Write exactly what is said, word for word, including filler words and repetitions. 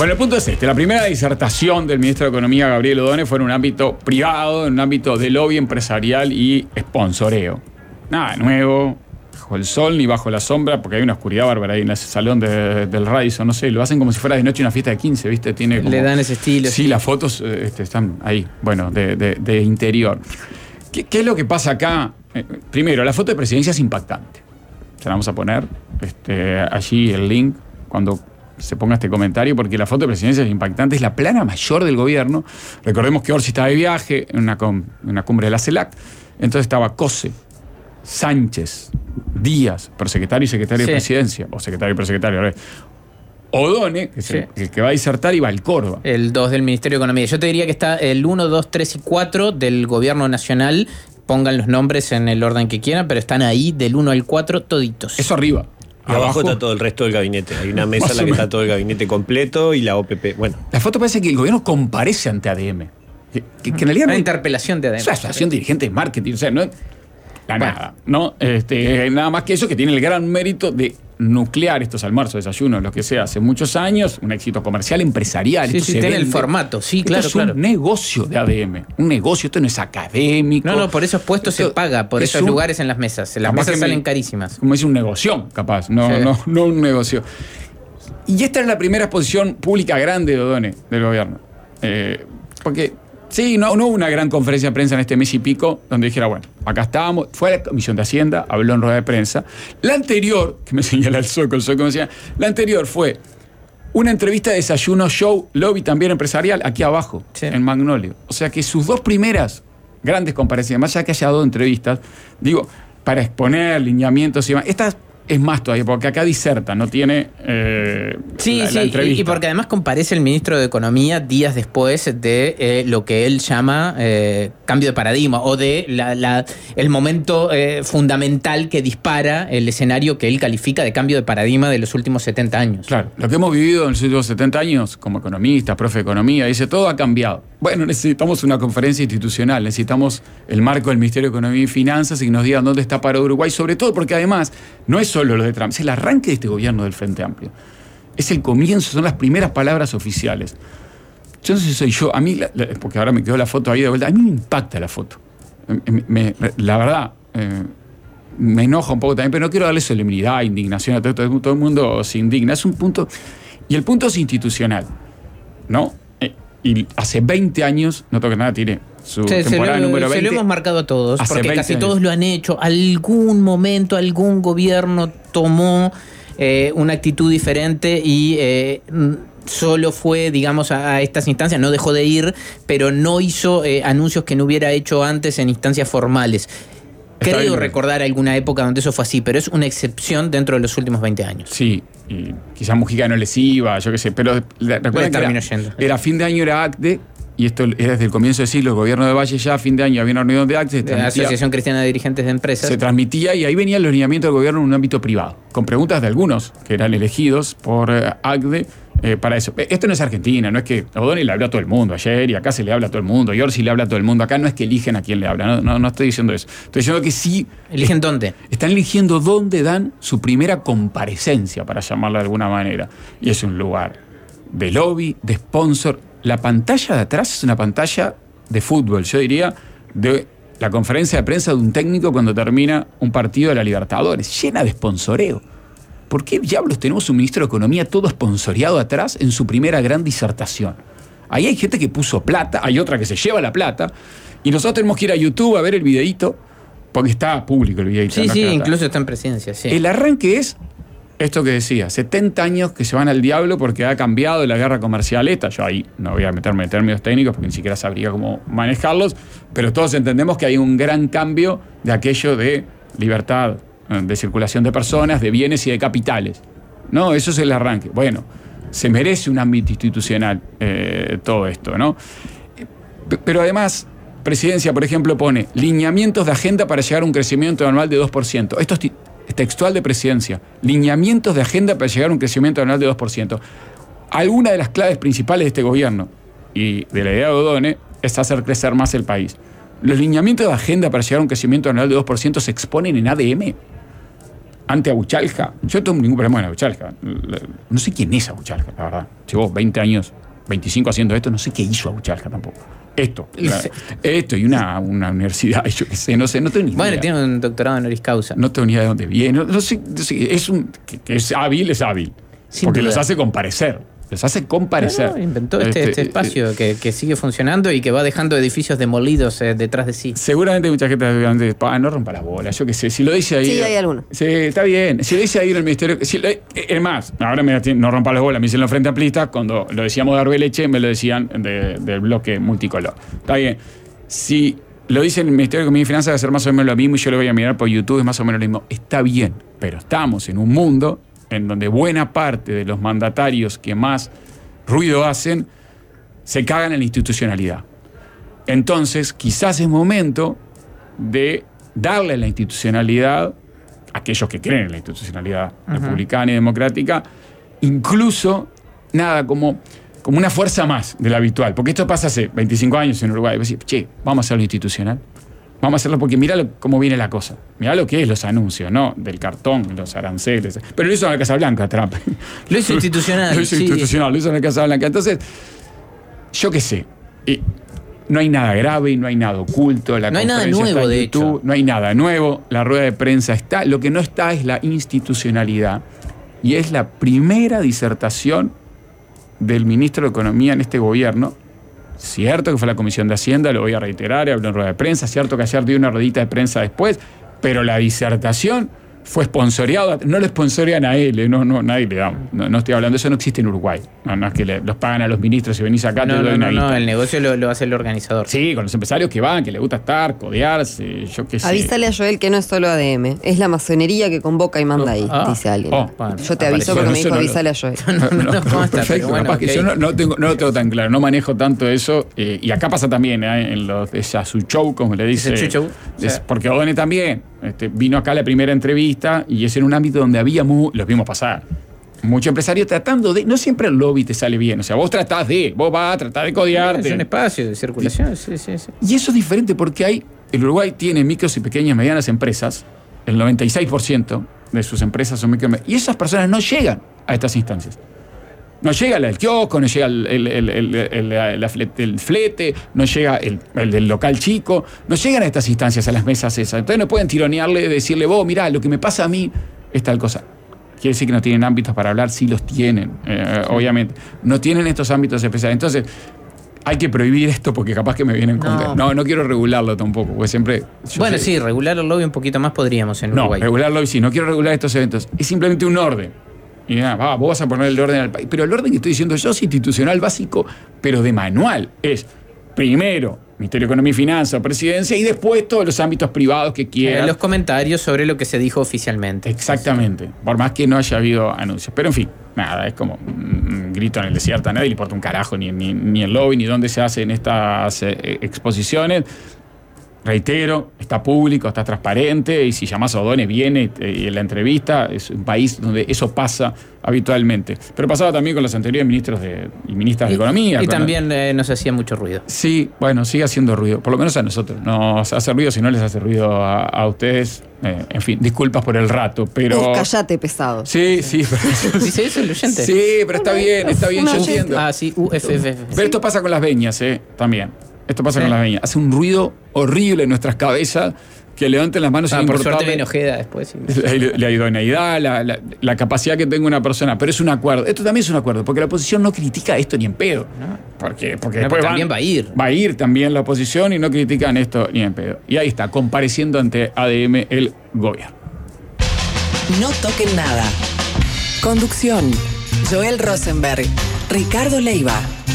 Bueno, el punto es este. La primera disertación del ministro de Economía, Gabriel Odone, fue en un ámbito privado, en un ámbito de lobby empresarial y sponsoreo. Nada nuevo, bajo el sol ni bajo la sombra, porque hay una oscuridad bárbara ahí en ese salón de, del Radisson, no sé, lo hacen como si fuera de noche una fiesta de quince, ¿viste? Tiene como, le dan ese estilo. Sí, sí. Las fotos este, están ahí, bueno, de, de, de interior. ¿Qué, ¿Qué es lo que pasa acá? Eh, primero, la foto de presidencia es impactante. Se la vamos a poner este, allí el link cuando se ponga este comentario, porque la foto de presidencia es impactante. Es la plana mayor del gobierno. Recordemos que Orsi estaba de viaje en una, en una cumbre de la CELAC. Entonces estaba Cose, Sánchez, Díaz, prosecretario y secretario sí. de presidencia, o secretario y prosecretario, a ver. Odone, que, sí. el, el que va a disertar, y Valcorba. El dos del Ministerio de Economía. Yo te diría que está el uno, dos, tres y cuatro del Gobierno Nacional. Pongan los nombres en el orden que quieran, pero están ahí del uno al cuatro toditos. Eso arriba. Y abajo, abajo está todo el resto del gabinete. Hay una mesa en la que está todo el gabinete completo y la O P P. Bueno. La foto parece que el gobierno comparece ante A D M. Que, que, que en realidad una no, interpelación de A D M. Es una asociación de dirigentes de marketing. O sea, no es la bueno. nada. ¿no? Este, nada más que eso, que tiene el gran mérito de nuclear estos almuerzos, desayunos, lo que sea, hace muchos años, un éxito comercial, empresarial. Sí, esto sí, se tiene vende. el formato, sí, esto claro, es claro. un negocio de A D M, un negocio, esto no es académico. No, no, por esos puestos esto se paga, por esos un, lugares en las mesas. Las mesas salen me, carísimas. Como dice, un negocio, capaz, no, sí. no, no un negocio. Y esta es la primera exposición pública grande de Odone, del gobierno. Eh, porque... Sí, no, no hubo una gran conferencia de prensa en este mes y pico donde dijera, bueno, acá estábamos, fue a la Comisión de Hacienda, habló en rueda de prensa. La anterior, que me señala el Zoco, el Zoco me decía, la anterior fue una entrevista de desayuno show, lobby también empresarial, aquí abajo, sí. en Magnolio. O sea que sus dos primeras grandes comparecencias, más allá que haya dado entrevistas, digo, para exponer lineamientos y demás, estas... Es más todavía, porque acá diserta, no tiene eh, sí, la, sí, la entrevista. Y, y porque además comparece el ministro de Economía días después de eh, lo que él llama eh, cambio de paradigma o de la, la, el momento eh, fundamental que dispara el escenario que él califica de cambio de paradigma de los últimos setenta años. Claro, lo que hemos vivido en los últimos setenta años, como economista, profe de economía, dice, todo ha cambiado. Bueno, necesitamos una conferencia institucional, necesitamos el marco del Ministerio de Economía y Finanzas y que nos digan dónde está parado Uruguay, sobre todo porque además no es solo lo de Trump, es el arranque de este gobierno del Frente Amplio. Es el comienzo, son las primeras palabras oficiales. Yo no sé si soy yo, a mí, la, la, porque ahora me quedó la foto ahí de vuelta, a mí me impacta la foto. Me, me, la verdad, eh, me enoja un poco también, pero no quiero darle solemnidad, indignación a todo, todo, todo el mundo se indigna. Es un punto, y el punto es institucional, ¿no? Y hace veinte años, no toca nada, tiene su sí, temporada se lo, número veinte. Se lo hemos marcado a todos, hace porque casi años. Todos lo han hecho. Algún momento, algún gobierno tomó eh, una actitud diferente y eh, solo fue, digamos, a, a estas instancias, no dejó de ir, pero no hizo eh, anuncios que no hubiera hecho antes en instancias formales. Creo bien, recordar alguna época donde eso fue así, pero es una excepción dentro de los últimos veinte años. Sí, y quizás Mujica no les iba, yo qué sé, pero recuerden que era, yendo. era fin de año, era A C D E, y esto era desde el comienzo del siglo, el gobierno de Valle ya a fin de año había una reunión de A C D E. La Asociación Cristiana de Dirigentes de Empresas. Se transmitía y ahí venían los lineamientos del gobierno en un ámbito privado, con preguntas de algunos que eran elegidos por A C D E eh, para eso. Esto no es Argentina, no es que Odone le habló a todo el mundo ayer y acá se le habla a todo el mundo, y Orsi le habla a todo el mundo, acá no es que eligen a quién le habla, no, no, no estoy diciendo eso. Estoy diciendo que sí. ¿Eligen dónde? Están eligiendo dónde dan su primera comparecencia, para llamarla de alguna manera. Y es un lugar de lobby, de sponsor. La pantalla de atrás es una pantalla de fútbol, yo diría, de la conferencia de prensa de un técnico cuando termina un partido de la Libertadores, llena de sponsoreo. ¿Por qué diablos tenemos un ministro de Economía todo sponsoreado atrás en su primera gran disertación? Ahí hay gente que puso plata, hay otra que se lleva la plata, y nosotros tenemos que ir a YouTube a ver el videíto, porque está público el videíto. Sí, no sí, está, incluso está en presidencia, sí. El arranque es esto que decía, setenta años que se van al diablo porque ha cambiado la guerra comercial esta. Yo ahí no voy a meterme en términos técnicos porque ni siquiera sabría cómo manejarlos, pero todos entendemos que hay un gran cambio de aquello de libertad de circulación de personas, de bienes y de capitales. No, eso es el arranque. Bueno, se merece un ámbito institucional eh, todo esto, ¿no? Pero además, Presidencia, por ejemplo, pone lineamientos de agenda para llegar a un crecimiento anual de dos por ciento. Esto es textual de Presidencia. Lineamientos de agenda para llegar a un crecimiento anual de dos por ciento. Alguna de las claves principales de este gobierno y de la idea de Odone es hacer crecer más el país. Los lineamientos de agenda para llegar a un crecimiento anual de dos por ciento se exponen en A D M. ante Abuchalja, yo no tengo ningún problema en Abuchalja. No sé quién es Abuchalja, la verdad. Llevo veinte años, veinticinco haciendo esto, no sé qué hizo Abuchalja tampoco. Esto, la, esto y una, una universidad, yo qué sé, no sé, no tengo ni idea. Bueno, tiene un doctorado honoris causa. No tengo ni idea de dónde viene. No, no sé, no sé, es un que, que es hábil, es hábil. Sin porque duda. los hace comparecer. Los hace comparecer. No, no, inventó este, este, este espacio eh, que, que sigue funcionando y que va dejando edificios demolidos eh, detrás de sí. Seguramente mucha gente ah, no rompa las bolas, yo qué sé. Si lo dice ahí. Sí, hay alguno. Sí, está bien. Si lo dice ahí en el ministerio. Si lo, es más, ahora me, no rompa las bolas, me dicen los frente amplistas, cuando lo decíamos de Arbeleche, me lo decían de, del bloque multicolor. Está bien. Si lo dice el Ministerio de Economía y Finanzas, va a ser más o menos lo mismo y yo lo voy a mirar por YouTube, es más o menos lo mismo. Está bien, pero estamos en un mundo en donde buena parte de los mandatarios que más ruido hacen se cagan en la institucionalidad. Entonces, quizás es momento de darle a la institucionalidad, a aquellos que creen en la institucionalidad uh-huh. republicana y democrática, incluso, nada, como, como una fuerza más de la habitual. Porque esto pasa hace veinticinco años en Uruguay. Decir, che, vamos a hacerlo institucional. Vamos a hacerlo porque mirá lo, cómo viene la cosa. Mirá lo que es los anuncios, ¿no? Del cartón, los aranceles. Pero lo hizo en la Casa Blanca, Trump. Lo hizo institucional. Lo hizo sí. institucional, lo hizo en la Casa Blanca. Entonces, yo qué sé. Y no hay nada grave, no hay nada oculto. La no hay nada nuevo, está en de YouTube, hecho. No hay nada nuevo. La rueda de prensa está. Lo que no está es la institucionalidad. Y es la primera disertación del ministro de Economía en este gobierno. Cierto que fue la Comisión de Hacienda, lo voy a reiterar, habló en rueda de prensa, cierto que ayer dio una ruedita de prensa después, pero la disertación fue sponsoreada, no lo sponsorean a él, no, no, nadie le da, no, no estoy hablando, eso no existe en Uruguay, no, no es que le, los pagan a los ministros y venís acá, no, te doy no, una no, guita. No, el negocio lo, lo hace el organizador. Sí, con los empresarios que van, que les gusta estar, codearse, yo qué sé. Avísale a Joel que no es solo A D M, es la masonería que convoca y manda ahí, ah, dice alguien. Oh, bueno, yo te aviso porque me dijo no, avísale a Joel. No, no, no, no consta, perfecto, bueno, capaz okay. que yo no, no, tengo, no lo tengo tan claro, no manejo tanto eso, eh, y acá pasa también, eh, en los de su show, como le dice. ¿Es show? Es, sí. Porque O'Donnell también este, vino acá a la primera entrevista y es en un ámbito donde había, mu, los vimos pasar, mucho empresario tratando de, no siempre el lobby te sale bien, o sea, vos tratás de, vos vas a tratar de codearte. Es un espacio de circulación, sí, sí, sí. Y eso es diferente porque hay, el Uruguay tiene micros y pequeñas y medianas empresas, el noventa y seis por ciento de sus empresas son micro y esas personas no llegan a estas instancias. No llega el kiosco, no llega el, el, el, el, el, el, flete, el flete, no llega el, el del local chico, no llegan a estas instancias, a las mesas esas. Entonces no pueden tironearle, decirle, vos, mirá, lo que me pasa a mí es tal cosa. Quiere decir que no tienen ámbitos para hablar, sí los tienen, eh, sí. obviamente. No tienen estos ámbitos especiales. Entonces, hay que prohibir esto porque capaz que me vienen con... No, no, no quiero regularlo tampoco, porque siempre... Bueno, sé, sí, regular el lobby un poquito más podríamos en Uruguay. No, regular el lobby sí, no quiero regular estos eventos. Es simplemente un orden. Y nada, va, vos vas a poner el orden al país. Pero el orden que estoy diciendo yo es institucional básico, pero de manual. Es primero Ministerio de Economía y Finanzas, Presidencia, y después todos los ámbitos privados que quieran. Eh, los comentarios sobre lo que se dijo oficialmente. Exactamente. Por más que no haya habido anuncios. Pero en fin, nada, es como un grito en el desierto. A nadie le importa un carajo, ni, ni, ni el lobby, ni dónde se hacen estas eh, exposiciones. Reitero, está público, está transparente, y si llamás a O'Donnell viene eh, en la entrevista, es un país donde eso pasa habitualmente. Pero pasaba también con los anteriores ministros de, y ministras y, de Economía. Y con también la... eh, nos hacía mucho ruido. Sí, bueno, sigue haciendo ruido, por lo menos a nosotros. Nos hace ruido, si no les hace ruido a, a ustedes. Eh, en fin, disculpas por el rato, pero... Uf, callate, pesado. Sí, sí. Pero... ¿Dice eso el oyente? Sí, pero está bien, está bien, yo entiendo. Ah, sí, U F F. Pero esto pasa con las veñas, eh, también. Esto pasa sí. con las veñas. Hace un ruido horrible en nuestras cabezas que levanten las manos. Ah, por suerte viene Ojeda después. Sí. La, la idoneidad, la, la, la capacidad que tenga una persona. Pero es un acuerdo. Esto también es un acuerdo, porque la oposición no critica esto ni en pedo. No. Porque, porque no, después también van, va a ir. Va a ir también la oposición y no critican esto ni en pedo. Y ahí está, compareciendo ante A D M el gobierno. No toquen nada. Conducción: Joel Rosenberg, Ricardo Leiva.